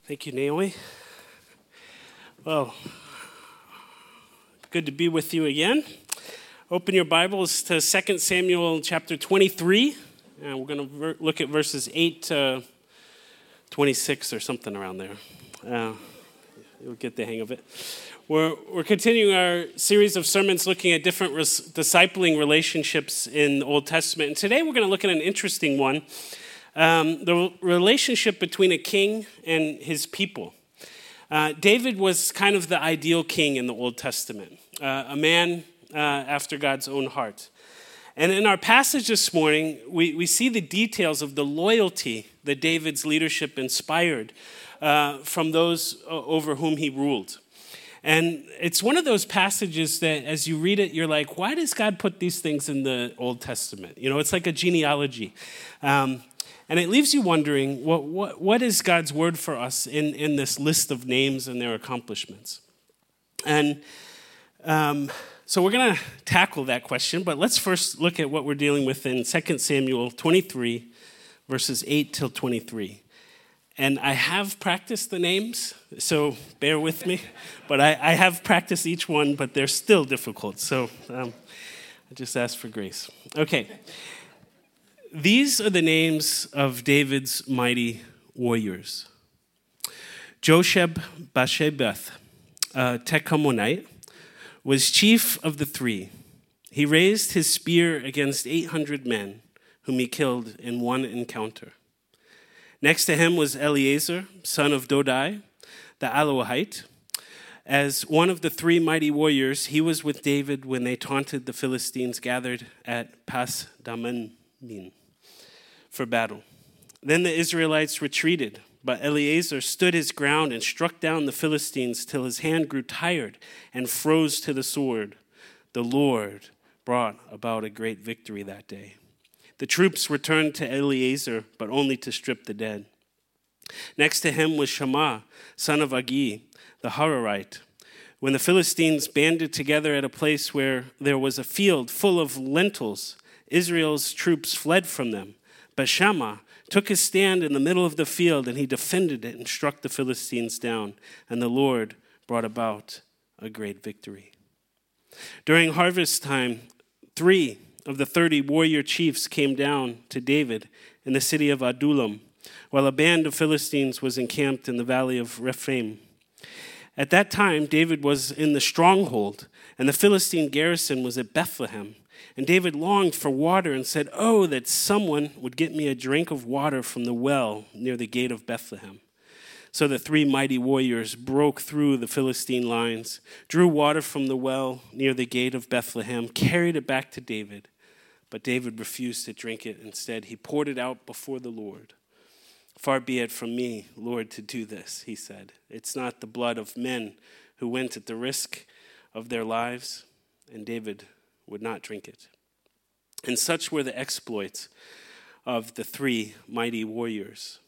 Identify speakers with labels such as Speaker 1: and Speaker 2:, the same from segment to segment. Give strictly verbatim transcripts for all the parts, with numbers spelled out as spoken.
Speaker 1: Thank you, Naomi. Well, good to be with you again. Open your Bibles to Second Samuel chapter twenty-three. And we're going to ver- look at verses eight to twenty-six or something around there. Uh, you'll get the hang of it. We're, we're continuing our series of sermons looking at different res- discipling relationships in the Old Testament. And today we're going to look at an interesting one. Um, the relationship between a king and his people. Uh, David was kind of the ideal king in the Old Testament, uh, a man uh, after God's own heart. And in our passage this morning, we, we see the details of the loyalty that David's leadership inspired uh, from those over whom he ruled. And it's one of those passages that as you read it, you're like, why does God put these things in the Old Testament? You know, it's like a genealogy. Um, And it leaves you wondering, what, what, what is God's word for us in, in this list of names and their accomplishments? And um, so we're going to tackle that question, but let's first look at what we're dealing with in Second Samuel twenty-three, verses eight till twenty-three. And I have practiced the names, so bear with me. But I, I have practiced each one, but they're still difficult. So um, I just ask for grace. Okay. These are the names of David's mighty warriors. Josheb-Basshebeth, a Tekomonite, was chief of the three. He raised his spear against eight hundred men, whom he killed in one encounter. Next to him was Eleazar, son of Dodai, the Aloahite. As one of the three mighty warriors, he was with David when they taunted the Philistines gathered at Pas Dammim for battle. Then the Israelites retreated, but Eleazar stood his ground and struck down the Philistines till his hand grew tired and froze to the sword. The Lord brought about a great victory that day. The troops returned to Eleazar, but only to strip the dead. Next to him was Shammah, son of Agi, the Hararite. When the Philistines banded together at a place where there was a field full of lentils, Israel's troops fled from them. But Shammah took his stand in the middle of the field, and he defended it and struck the Philistines down. And the Lord brought about a great victory. During harvest time, three of the thirty warrior chiefs came down to David in the city of Adullam, while a band of Philistines was encamped in the valley of Rephaim. At that time, David was in the stronghold, and the Philistine garrison was at Bethlehem. And David longed for water and said, "Oh, that someone would get me a drink of water from the well near the gate of Bethlehem." So the three mighty warriors broke through the Philistine lines, drew water from the well near the gate of Bethlehem, carried it back to David. But David refused to drink it. Instead, he poured it out before the Lord. "Far be it from me, Lord, to do this," he said. "It's not the blood of men who went at the risk of their lives." And David would not drink it. And such were the exploits of the three mighty warriors.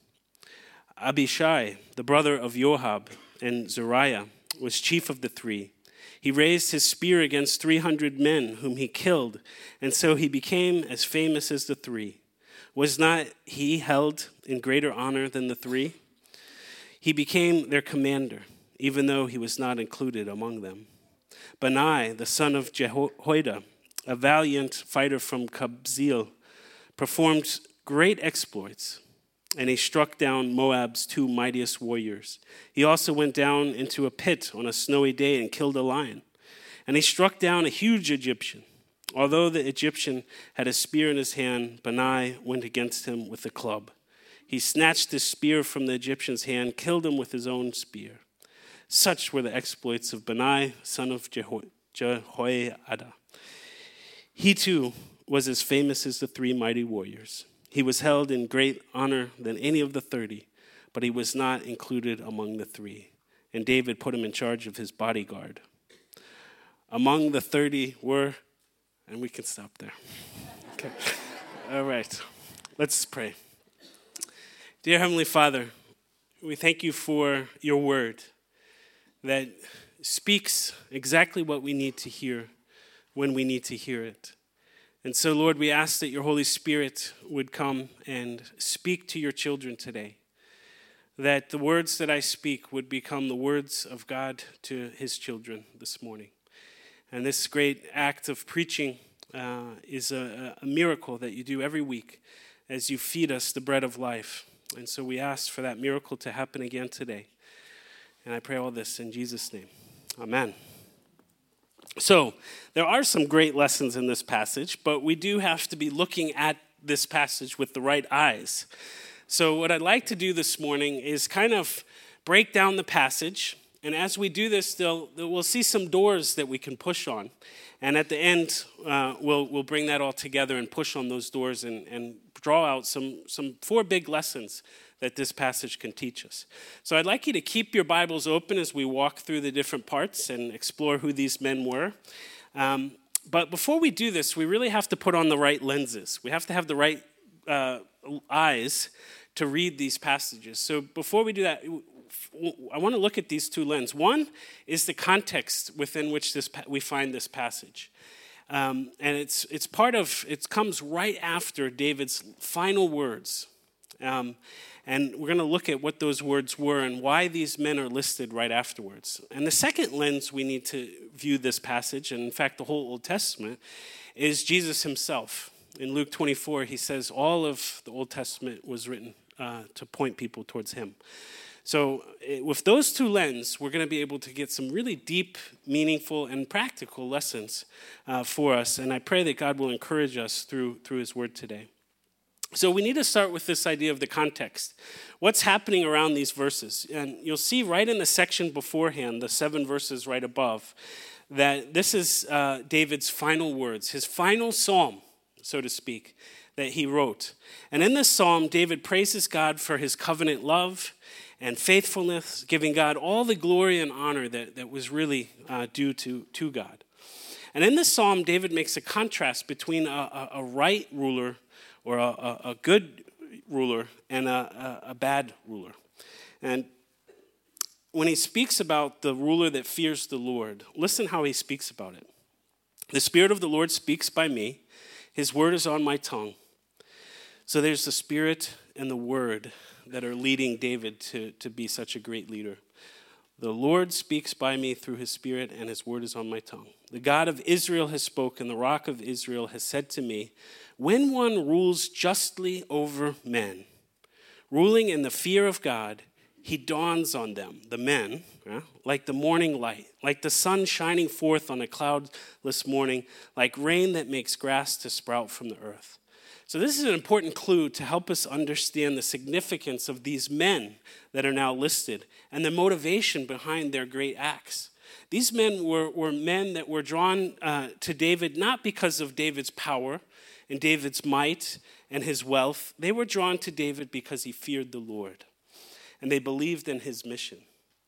Speaker 1: Abishai, the brother of Joab and Zeruiah, was chief of the three. He raised his spear against three hundred men, whom he killed, and so he became as famous as the three. Was not he held in greater honor than the three? He became their commander, even though he was not included among them. Benai, the son of Jehoiada, a valiant fighter from Kabzeel, performed great exploits, and he struck down Moab's two mightiest warriors. He also went down into a pit on a snowy day and killed a lion. And he struck down a huge Egyptian. Although the Egyptian had a spear in his hand, Benai went against him with a club. He snatched his spear from the Egyptian's hand, killed him with his own spear. Such were the exploits of Benai, son of Jeho- Jehoiada. He too was as famous as the three mighty warriors. He was held in great honor than any of the thirty, but he was not included among the three. And David put him in charge of his bodyguard. Among the thirty were, and we can stop there. Okay. All right. Let's pray. Dear Heavenly Father, we thank you for your word that speaks exactly what we need to hear when we need to hear it. And so, Lord, we ask that your Holy Spirit would come and speak to your children today, that the words that I speak would become the words of God to his children this morning. And this great act of preaching uh, is a, a miracle that you do every week as you feed us the bread of life. And so we ask for that miracle to happen again today. And I pray all this in Jesus' name. Amen. So there are some great lessons in this passage, but we do have to be looking at this passage with the right eyes. So what I'd like to do this morning is kind of break down the passage. And as we do this, they'll, we'll see some doors that we can push on. And at the end, uh, we'll, we'll bring that all together and push on those doors and, and draw out some, some four big lessons that this passage can teach us. So I'd like you to keep your Bibles open as we walk through the different parts and explore who these men were. Um, but before we do this, we really have to put on the right lenses. We have to have the right uh, eyes to read these passages. So before we do that, I want to look at these two lenses. One is the context within which this we find this passage. Um, and it's it's part of, it comes right after David's final words. Um, and we're going to look at what those words were and why these men are listed right afterwards. And the second lens we need to view this passage, and in fact the whole Old Testament, is Jesus himself. In Luke twenty-four, he says all of the Old Testament was written uh, to point people towards him. So with those two lenses, we're going to be able to get some really deep, meaningful, and practical lessons uh, for us. And I pray that God will encourage us through, through his word today. So we need to start with this idea of the context. What's happening around these verses? And you'll see right in the section beforehand, the seven verses right above, that this is uh, David's final words, his final psalm, so to speak, that he wrote. And in this psalm, David praises God for his covenant love and faithfulness, giving God all the glory and honor that, that was really uh, due to, to God. And in this psalm, David makes a contrast between a, a, a right ruler or a, a, a good ruler and a, a, a bad ruler. And when he speaks about the ruler that fears the Lord, listen how he speaks about it. The Spirit of the Lord speaks by me. His word is on my tongue. So there's the Spirit and the word that are leading David to, to be such a great leader. The Lord speaks by me through his Spirit, and his word is on my tongue. The God of Israel has spoken. The rock of Israel has said to me, when one rules justly over men, ruling in the fear of God, he dawns on them, the men, yeah, like the morning light, like the sun shining forth on a cloudless morning, like rain that makes grass to sprout from the earth. So this is an important clue to help us understand the significance of these men that are now listed and the motivation behind their great acts. These men were, were men that were drawn uh, to David not because of David's power and David's might and his wealth. They were drawn to David because he feared the Lord and they believed in his mission.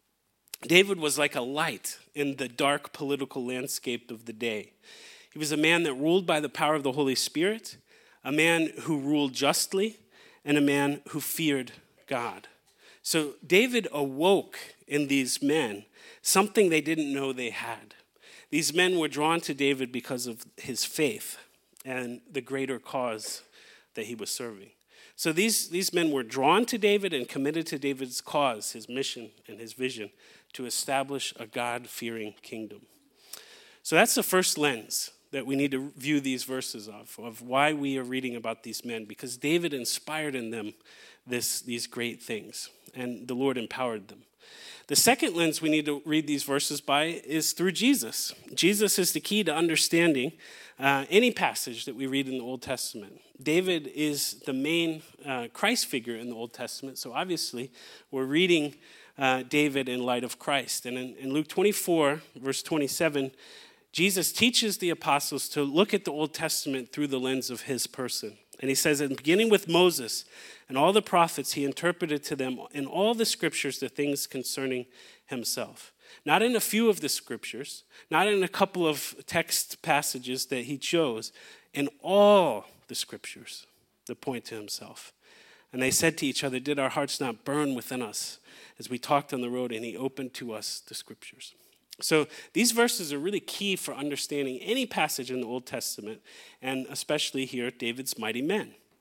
Speaker 1: David was like a light in the dark political landscape of the day. He was a man that ruled by the power of the Holy Spirit, a man who ruled justly, and a man who feared God. So David awoke in these men something they didn't know they had. These men were drawn to David because of his faith and the greater cause that he was serving. So these, these men were drawn to David and committed to David's cause, his mission, and his vision to establish a God-fearing kingdom. So that's the first lens that we need to view these verses of, of why we are reading about these men, because David inspired in them this, these great things, and the Lord empowered them. The second lens we need to read these verses by is through Jesus. Jesus is the key to understanding uh, any passage that we read in the Old Testament. David is the main uh, Christ figure in the Old Testament, so obviously we're reading uh, David in light of Christ. And in, in Luke twenty-four, verse twenty-seven, Jesus teaches the apostles to look at the Old Testament through the lens of his person. And he says, in beginning with Moses and all the prophets, he interpreted to them in all the scriptures the things concerning himself. Not in a few of the scriptures, not in a couple of text passages that he chose, in all the scriptures that point to himself. And they said to each other, did our hearts not burn within us as we talked on the road and he opened to us the scriptures? So these verses are really key for understanding any passage in the Old Testament, and especially here, David's mighty men.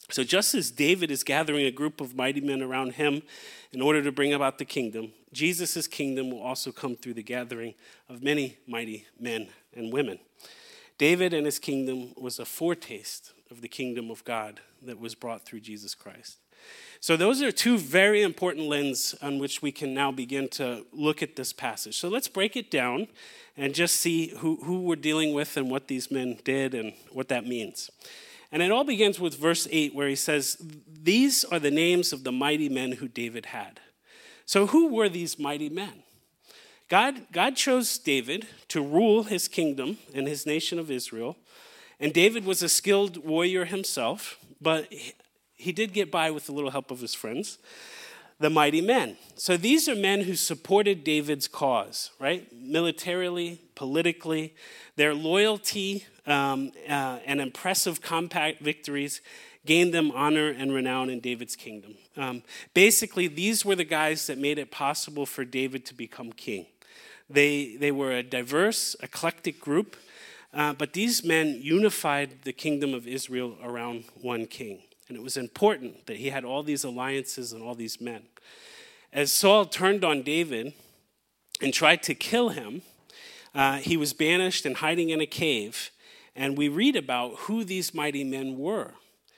Speaker 1: So just as David is gathering a group of mighty men around him in order to bring about the kingdom, Jesus' kingdom will also come through the gathering of many mighty men and women. David and his kingdom was a foretaste of the kingdom of God that was brought through Jesus Christ. So those are two very important lenses on which we can now begin to look at this passage. So let's break it down and just see who, who we're dealing with and what these men did and what that means. And it all begins with verse eight, where he says, "These are the names of the mighty men who David had." So who were these mighty men? God, God chose David to rule his kingdom and his nation of Israel. And David was a skilled warrior himself, but he did get by with a little help of his friends, the mighty men. So these are men who supported David's cause, right? Militarily, politically. Their loyalty um, uh, and impressive compact victories gained them honor and renown in David's kingdom. Um, basically, these were the guys that made it possible for David to become king. They, they were a diverse, eclectic group, uh, but these men unified the kingdom of Israel around one king. And it was important that he had all these alliances and all these men. As Saul turned on David and tried to kill him, uh, he was banished and hiding in a cave. And we read about who these mighty men were.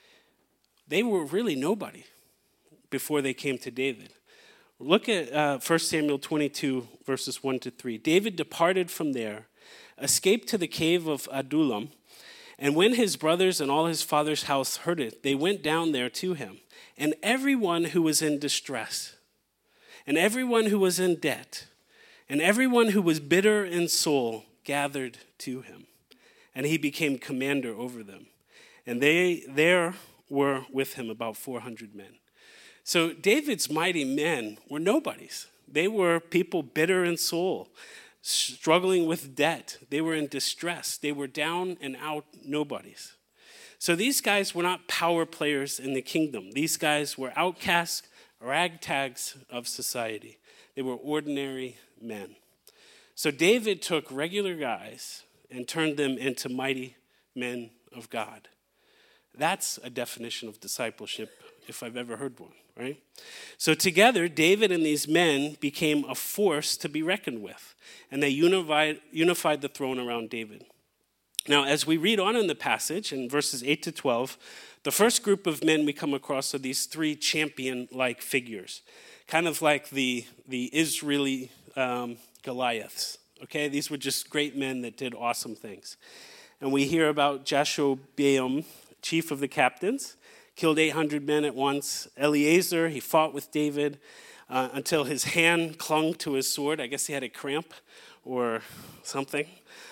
Speaker 1: They were really nobody before they came to David. Look at uh, First Samuel twenty-two, verses one to three. David departed from there, escaped to the cave of Adullam, and when his brothers and all his father's house heard it, they went down there to him. And everyone who was in distress, and everyone who was in debt, and everyone who was bitter in soul gathered to him. And he became commander over them. And they there were with him about four hundred men. So David's mighty men were nobodies. They were people bitter in soul, struggling with debt. They were in distress. They were down and out nobodies. So these guys were not power players in the kingdom. These guys were outcasts, ragtags of society. They were ordinary men. So David took regular guys and turned them into mighty men of God. That's a definition of discipleship, if I've ever heard one, right? So together, David and these men became a force to be reckoned with, and they unified, unified the throne around David. Now, as we read on in the passage, in verses eight to twelve, the first group of men we come across are these three champion-like figures, kind of like the, the Israeli um, Goliaths, okay? These were just great men that did awesome things. And we hear about Jashobeam, chief of the captains, killed eight hundred men at once. Eleazar, he fought with David uh, until his hand clung to his sword. I guess he had a cramp or something.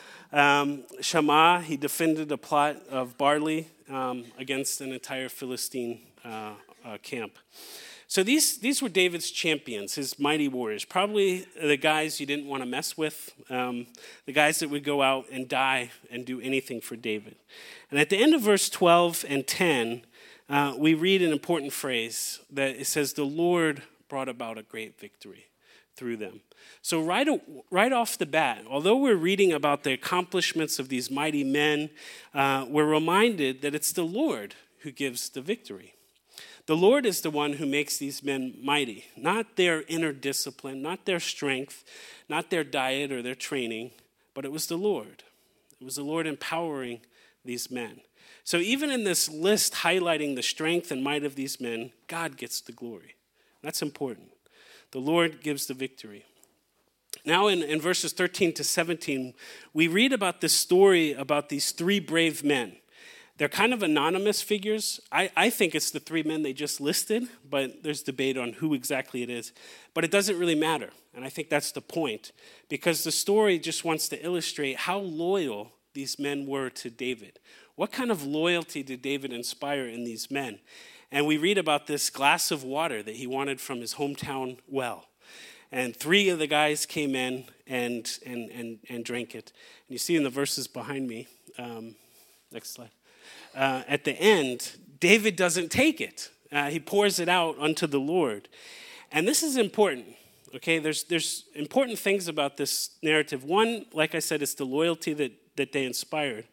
Speaker 1: Um, Shammah, he defended a plot of barley um, against an entire Philistine uh, uh, camp. So these, these were David's champions, his mighty warriors, probably the guys you didn't want to mess with, um, the guys that would go out and die and do anything for David. And at the end of verse twelve and ten, uh, we read an important phrase that it says, "The Lord brought about a great victory through them." So right, right off the bat, although we're reading about the accomplishments of these mighty men, uh, we're reminded that it's the Lord who gives the victory. The Lord is the one who makes these men mighty, not their inner discipline, not their strength, not their diet or their training, but it was the Lord. It was the Lord empowering these men. So even in this list highlighting the strength and might of these men, God gets the glory. That's important. The Lord gives the victory. Now in, in verses thirteen to seventeen, we read about this story about these three brave men. They're kind of anonymous figures. I, I think it's the three men they just listed, but there's debate on who exactly it is. But it doesn't really matter, and I think that's the point, because the story just wants to illustrate how loyal these men were to David. What kind of loyalty did David inspire in these men? And we read about this glass of water that he wanted from his hometown well. And three of the guys came in and and and, and drank it. And you see in the verses behind me, um, next slide. Uh, at the end, David doesn't take it. Uh, he pours it out unto the Lord. And this is important, okay? There's there's important things about this narrative. One, like I said, it's the loyalty that, that they inspired.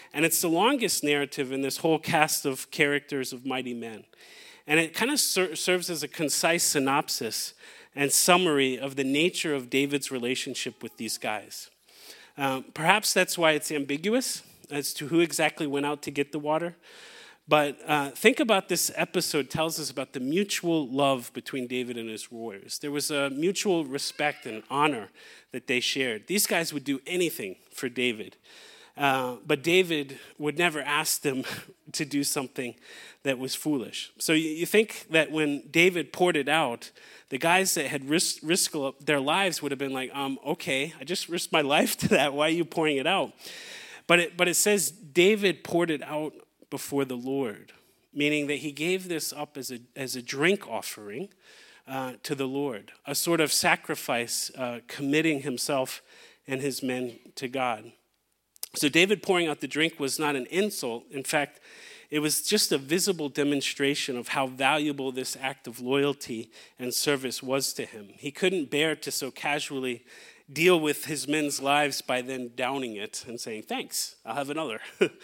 Speaker 1: And it's the longest narrative in this whole cast of characters of mighty men. And it kind of ser- serves as a concise synopsis and summary of the nature of David's relationship with these guys. Um, perhaps that's why it's ambiguous as to who exactly went out to get the water. But uh, think about this episode tells us about the mutual love between David and his warriors. There was a mutual respect and honor that they shared. These guys would do anything for David. Uh, but David would never ask them to do something that was foolish. So you, you think that when David poured it out, the guys that had risked, risked their lives would have been like, um, okay, I just risked my life to that. Why are you pouring it out? But it, but it says David poured it out before the Lord, meaning that he gave this up as a as a drink offering uh, to the Lord, a sort of sacrifice, uh, committing himself and his men to God. So David pouring out the drink was not an insult. In fact, it was just a visible demonstration of how valuable this act of loyalty and service was to him. He couldn't bear to so casually deal with his men's lives by then downing it and saying, thanks, I'll have another.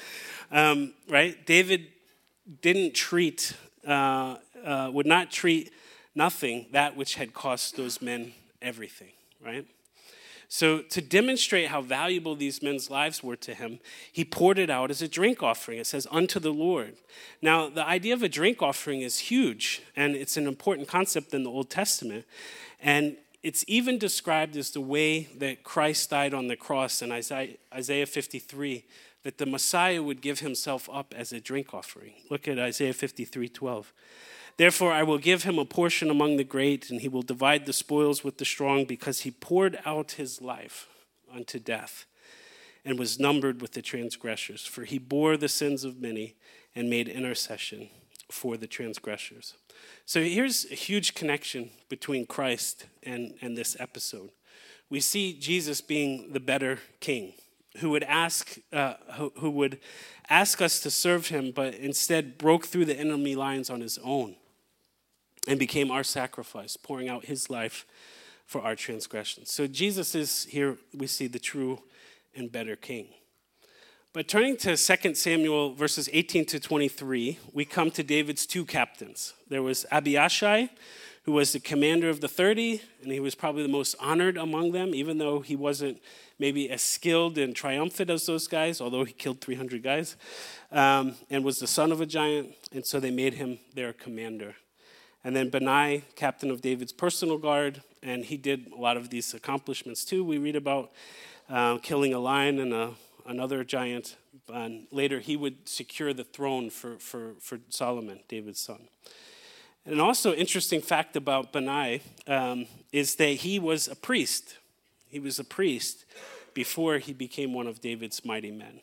Speaker 1: um, right? David didn't treat, uh, uh, would not treat nothing that which had cost those men everything, right? So to demonstrate how valuable these men's lives were to him, he poured it out as a drink offering. It says, unto the Lord. Now, the idea of a drink offering is huge, and it's an important concept in the Old Testament. And it's even described as the way that Christ died on the cross in Isaiah fifty-three, that the Messiah would give himself up as a drink offering. Look at Isaiah fifty-three twelve. Therefore, I will give him a portion among the great, and he will divide the spoils with the strong, because he poured out his life unto death and was numbered with the transgressors. For he bore the sins of many and made intercession for the transgressors. So here's a huge connection between Christ and, and this episode. We see Jesus being the better king, who would ask uh, who, who would ask us to serve him, but instead broke through the enemy lines on his own and became our sacrifice, pouring out his life for our transgressions. So Jesus is here, we see the true and better king. But turning to Second Samuel verses eighteen to twenty-three, we come to David's two captains. There was Abiashai, who was the commander of the thirty, and he was probably the most honored among them, even though he wasn't maybe as skilled and triumphant as those guys, although he killed three hundred guys, um, and was the son of a giant, and so they made him their commander. And then Benai, captain of David's personal guard, and he did a lot of these accomplishments too. We read about uh, killing a lion and a, another giant, and later he would secure the throne for, for, for Solomon, David's son. And also interesting fact about Benai um, is that he was a priest. He was a priest before he became one of David's mighty men.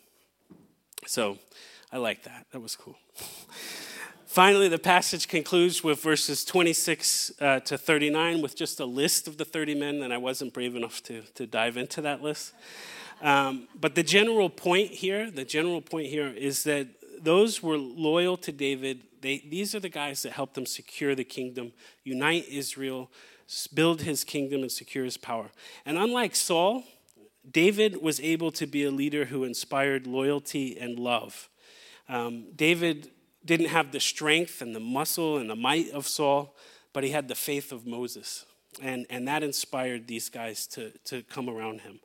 Speaker 1: So I like that. That was cool. Finally, the passage concludes with verses twenty-six uh, to thirty-nine with just a list of the thirty men, and I wasn't brave enough to, to dive into that list. Um, but the general point here, the general point here is that those were loyal to David. They, these are the guys that helped him secure the kingdom, unite Israel, build his kingdom, and secure his power. And unlike Saul, David was able to be a leader who inspired loyalty and love. Um, David didn't have the strength and the muscle and the might of Saul, but he had the faith of Moses. And, and that inspired these guys to, to come around him.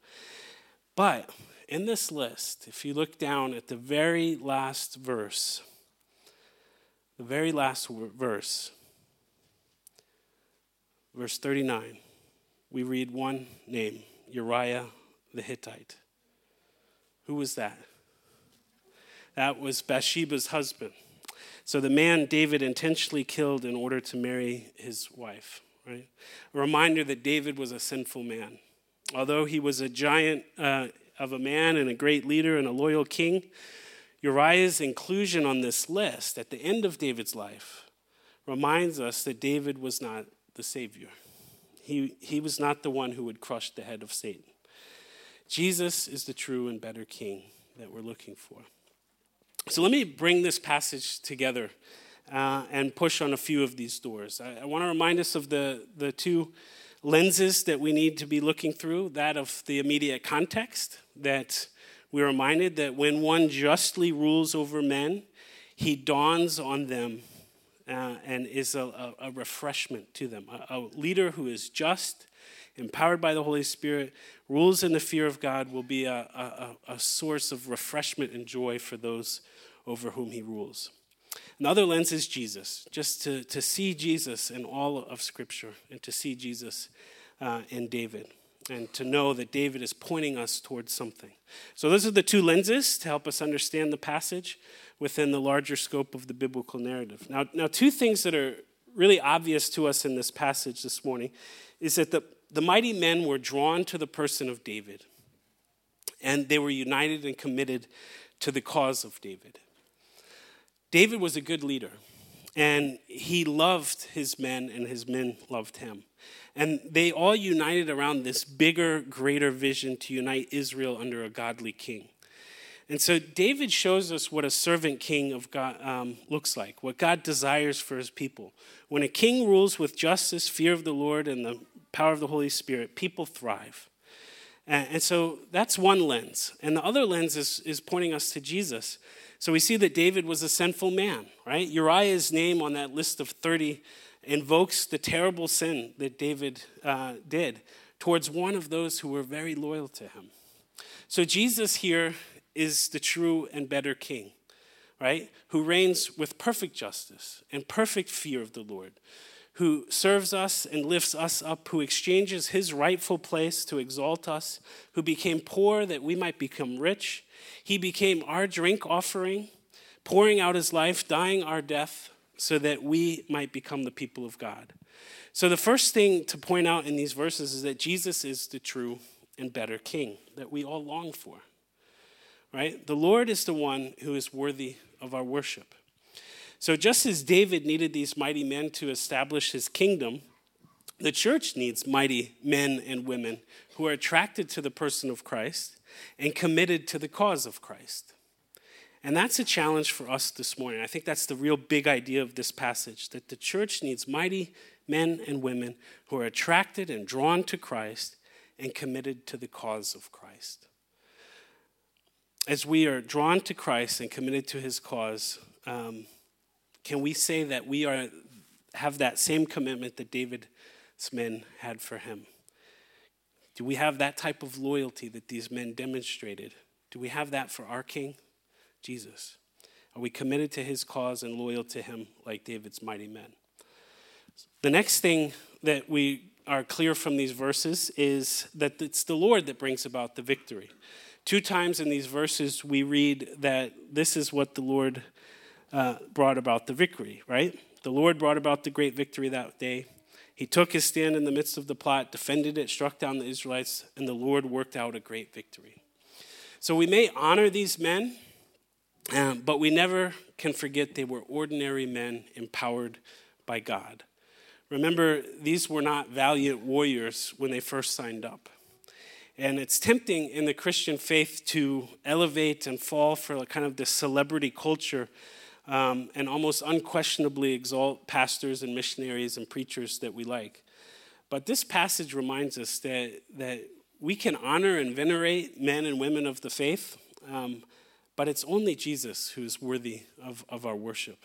Speaker 1: But in this list, if you look down at the very last verse, the very last verse, verse thirty-nine, we read one name, Uriah the Hittite. Who was that? That was Bathsheba's husband. So the man David intentionally killed in order to marry his wife, right? A reminder that David was a sinful man. Although he was a giant uh, of a man and a great leader and a loyal king, Uriah's inclusion on this list at the end of David's life reminds us that David was not the Savior. He, he was not the one who would crush the head of Satan. Jesus is the true and better king that we're looking for. So let me bring this passage together uh, and push on a few of these doors. I, I want to remind us of the, the two lenses that we need to be looking through, that of the immediate context, that we're reminded that when one justly rules over men, he dawns on them uh, and is a, a, a refreshment to them. A, a leader who is just, empowered by the Holy Spirit, rules in the fear of God, will be a, a, a source of refreshment and joy for those over whom he rules. Another lens is Jesus, just to, to see Jesus in all of Scripture and to see Jesus uh, in David and to know that David is pointing us towards something. So those are the two lenses to help us understand the passage within the larger scope of the biblical narrative. Now, now two things that are really obvious to us in this passage this morning is that the, the mighty men were drawn to the person of David, and they were united and committed to the cause of David. David was a good leader, and he loved his men, and his men loved him. And they all united around this bigger, greater vision to unite Israel under a godly king. And so David shows us what a servant king of God um, looks like, what God desires for his people. When a king rules with justice, fear of the Lord, and the power of the Holy Spirit, people thrive. And, and so that's one lens. And the other lens is, is pointing us to Jesus. So we see that David was a sinful man, right? Uriah's name on that list of thirty invokes the terrible sin that David uh, did towards one of those who were very loyal to him. So Jesus here is the true and better king, right? Who reigns with perfect justice and perfect fear of the Lord, who serves us and lifts us up, who exchanges his rightful place to exalt us, who became poor that we might become rich. He became our drink offering, pouring out his life, dying our death, so that we might become the people of God. So the first thing to point out in these verses is that Jesus is the true and better king that we all long for, right? The Lord is the one who is worthy of our worship. So just as David needed these mighty men to establish his kingdom, the church needs mighty men and women who are attracted to the person of Christ and committed to the cause of Christ. And that's a challenge for us this morning. I think that's the real big idea of this passage, that the church needs mighty men and women who are attracted and drawn to Christ and committed to the cause of Christ. As we are drawn to Christ and committed to his cause, um, can we say that we are have that same commitment that David's men had for him? Do we have that type of loyalty that these men demonstrated? Do we have that for our King, Jesus? Are we committed to his cause and loyal to him like David's mighty men? The next thing that we are clear from these verses is that it's the Lord that brings about the victory. Two times in these verses we read that this is what the Lord uh, brought about the victory, right? The Lord brought about the great victory that day. He took his stand in the midst of the plot, defended it, struck down the Israelites, and the Lord worked out a great victory. So we may honor these men, um, but we never can forget they were ordinary men empowered by God. Remember, these were not valiant warriors when they first signed up. And it's tempting in the Christian faith to elevate and fall for a kind of this celebrity culture um, and almost unquestionably exalt pastors and missionaries and preachers that we like. But this passage reminds us that, that we can honor and venerate men and women of the faith, um, but it's only Jesus who is worthy of, of our worship.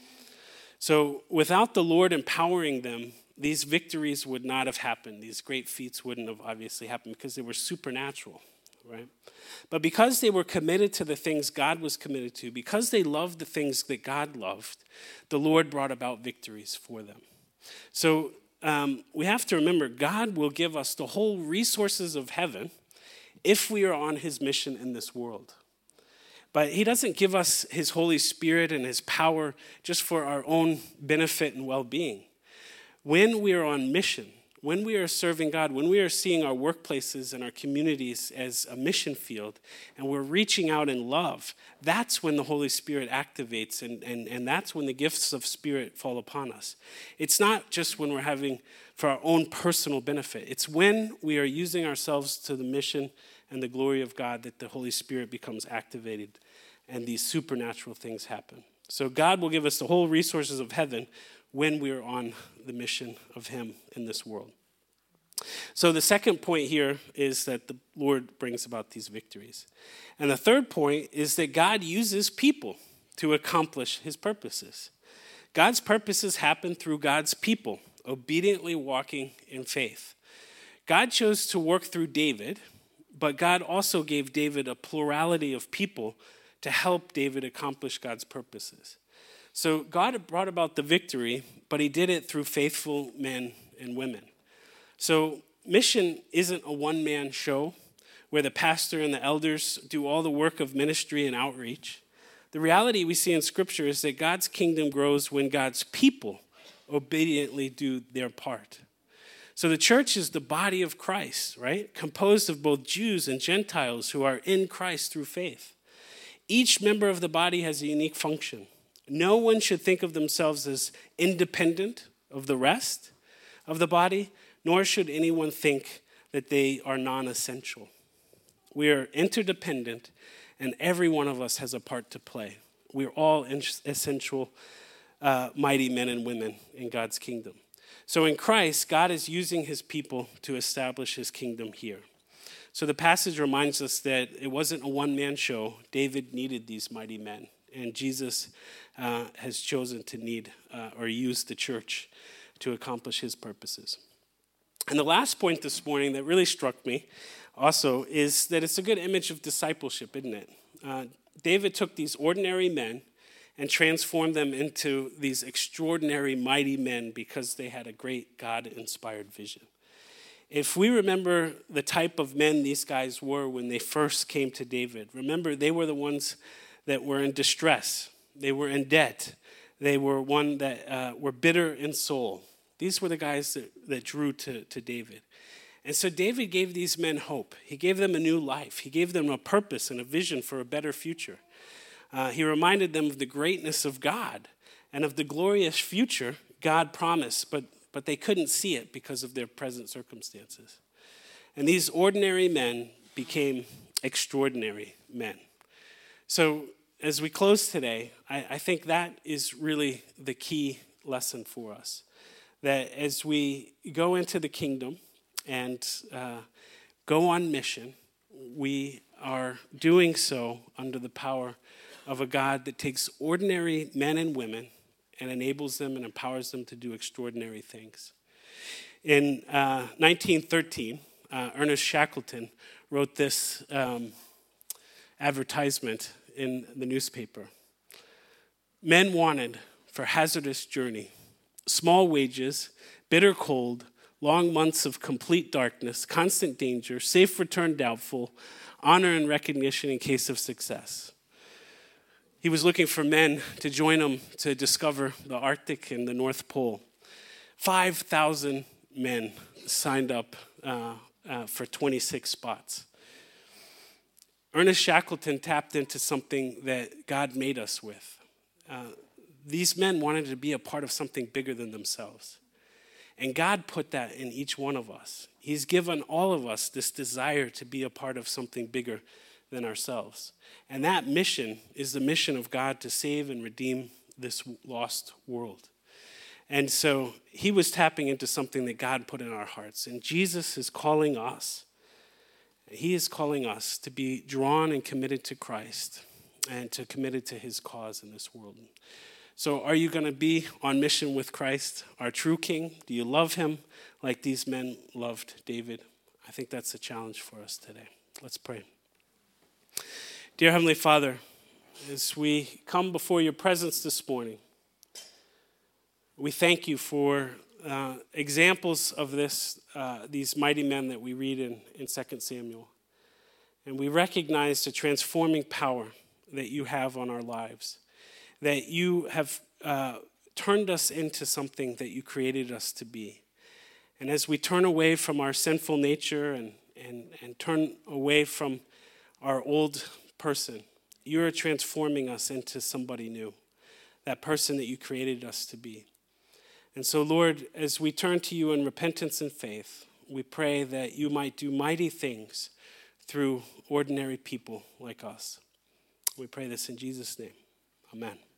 Speaker 1: So without the Lord empowering them, these victories would not have happened. These great feats wouldn't have obviously happened because they were supernatural, right? But because they were committed to the things God was committed to, because they loved the things that God loved, the Lord brought about victories for them. So um, we have to remember, God will give us the whole resources of heaven if we are on his mission in this world. But he doesn't give us his Holy Spirit and his power just for our own benefit and well-being. When we are on mission, when we are serving God, when we are seeing our workplaces and our communities as a mission field, and we're reaching out in love, that's when the Holy Spirit activates, and, and, and that's when the gifts of Spirit fall upon us. It's not just when we're having for our own personal benefit. It's when we are using ourselves to the mission and the glory of God that the Holy Spirit becomes activated and these supernatural things happen. So God will give us the whole resources of heaven when we are on the mission of him in this world. So the second point here is that the Lord brings about these victories. And the third point is that God uses people to accomplish his purposes. God's purposes happen through God's people, obediently walking in faith. God chose to work through David, but God also gave David a plurality of people to help David accomplish God's purposes. So God brought about the victory, but he did it through faithful men and women. So mission isn't a one-man show where the pastor and the elders do all the work of ministry and outreach. The reality we see in Scripture is that God's kingdom grows when God's people obediently do their part. So the church is the body of Christ, right? Composed of both Jews and Gentiles who are in Christ through faith. Each member of the body has a unique function. No one should think of themselves as independent of the rest of the body, nor should anyone think that they are non-essential. We are interdependent, and every one of us has a part to play. We're all essential, uh, mighty men and women in God's kingdom. So in Christ, God is using his people to establish his kingdom here. So the passage reminds us that it wasn't a one-man show. David needed these mighty men, and Jesus uh, has chosen to need uh, or use the church to accomplish his purposes. And the last point this morning that really struck me also is that it's a good image of discipleship, isn't it? Uh, David took these ordinary men and transformed them into these extraordinary, mighty men because they had a great God-inspired vision. If we remember the type of men these guys were when they first came to David, remember they were the ones that were in distress. They were in debt. They were one that uh, were bitter in soul. These were the guys that, that drew to, to David. And so David gave these men hope. He gave them a new life. He gave them a purpose and a vision for a better future. Uh, he reminded them of the greatness of God and of the glorious future God promised, but, but they couldn't see it because of their present circumstances. And these ordinary men became extraordinary men. So as we close today, I, I think that is really the key lesson for us. That as we go into the kingdom and uh, go on mission, we are doing so under the power of a God that takes ordinary men and women and enables them and empowers them to do extraordinary things. In uh, nineteen thirteen, uh, Ernest Shackleton wrote this um, advertisement in the newspaper. Men wanted for hazardous journey, small wages, bitter cold, long months of complete darkness, constant danger, safe return doubtful, honor and recognition in case of success. He was looking for men to join him to discover the Arctic and the North Pole. five thousand men signed up uh, uh, for twenty-six spots. Ernest Shackleton tapped into something that God made us with. Uh, these men wanted to be a part of something bigger than themselves. And God put that in each one of us. He's given all of us this desire to be a part of something bigger than ourselves. And that mission is the mission of God to save and redeem this lost world. And so he was tapping into something that God put in our hearts. And Jesus is calling us. He is calling us to be drawn and committed to Christ and to committed to his cause in this world. So are you going to be on mission with Christ, our true King? Do you love him like these men loved David? I think that's a challenge for us today. Let's pray. Dear Heavenly Father, as we come before your presence this morning, we thank you for uh, examples of this, uh, these mighty men that we read in, in Second Samuel. And we recognize the transforming power that you have on our lives, that you have uh, turned us into something that you created us to be. And as we turn away from our sinful nature and, and, and turn away from our old person, you're transforming us into somebody new, that person that you created us to be. And so, Lord, as we turn to you in repentance and faith, we pray that you might do mighty things through ordinary people like us. We pray this in Jesus' name. Amen.